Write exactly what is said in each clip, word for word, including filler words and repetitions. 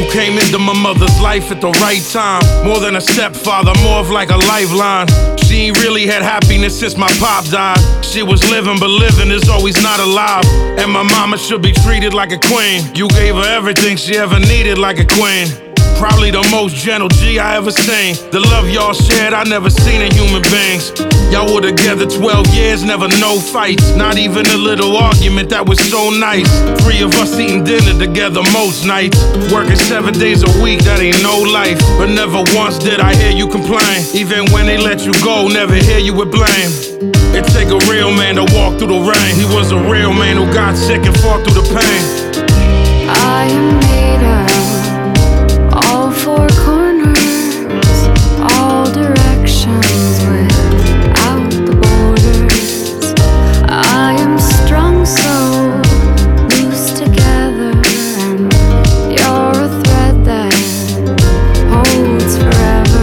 came into my mother's life at the right time. More than a stepfather, more of like a lifeline. She ain't really had happiness since my pop died. She was living, but living is always not alive. And my mama should be treated like a queen. You gave her everything she ever needed like a queen. Probably the most gentle G I ever seen. The love y'all shared, I never seen in human beings. Y'all were together twelve years, never no fights. Not even a little argument, that was so nice. Three of us eating dinner together most nights. Working seven days a week, that ain't no life. But never once did I hear you complain. Even when they let you go, never hear you with blame. It take a real man to walk through the rain. He was a real man who got sick and fought through the pain. I am made of all four corners, all directions without the borders. I am strung so loose together, and you're a thread that holds forever.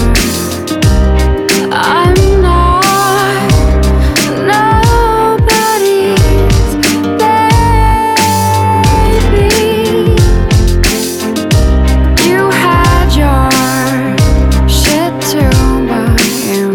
I'm not nobody's baby. You had your shit too, but you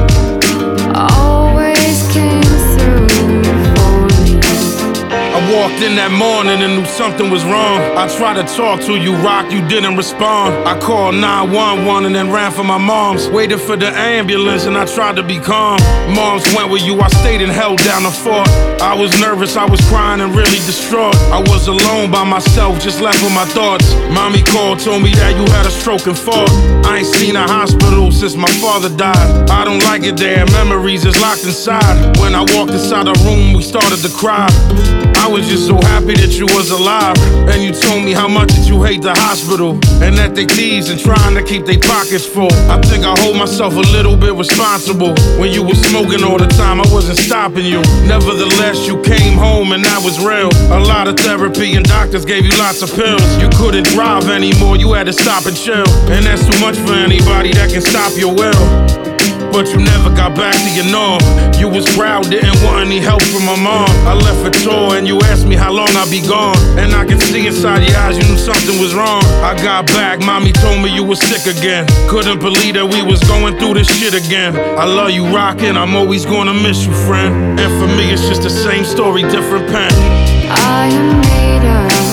always came through for me. I walked in that morning and knew something was wrong. I tried to talk to you, Rock, you didn't respond. I called nine one one and then ran for my mom's. Waited for the ambulance and I tried to be calm. Moms went with you, I stayed and held down the fort. I was nervous, I was crying and really distraught. I was alone by myself, just left with my thoughts. Mommy called, told me that you had a stroke and fought. I ain't seen a hospital since my father died. I don't like it there, memories is locked inside. When I walked inside the room, we started to cry. I was just so happy that you was alive. And you told me how much that you hate the hospital, and that they thieves and trying to keep their pockets full. I think I hold myself a little bit responsible. When you was smoking all the time, I wasn't stopping you. Nevertheless, you came home and that was real. A lot of therapy and doctors gave you lots of pills. You couldn't drive anymore, you had to stop and chill. And that's too much for anybody that can stop your will. But you never got back to your norm. You was proud, didn't want any help from my mom. I left for tour and you asked me how long I'd be gone. And I can see inside your eyes you knew something was wrong. I got back, mommy told me you was sick again. Couldn't believe that we was going through this shit again. I love you, rockin', I'm always gonna miss you, friend. And for me it's just the same story, different pen. I am made of